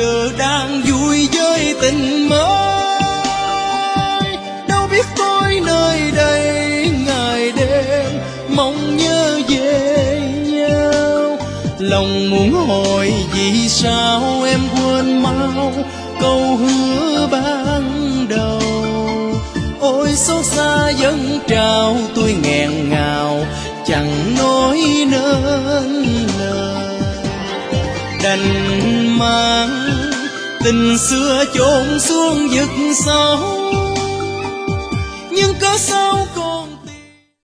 giờ đang vui với tình mới. Đâu biết tôi nơi đây ngày đêm mong nhớ về nhau. Lòng muốn hỏi vì sao em quên mau câu hứa ban đầu. Ôi xót xa dâng trào tôi nghẹn ngào chẳng nói nên lời. Đành mang tình xưa chôn xuống vực sâu, nhưng cớ sao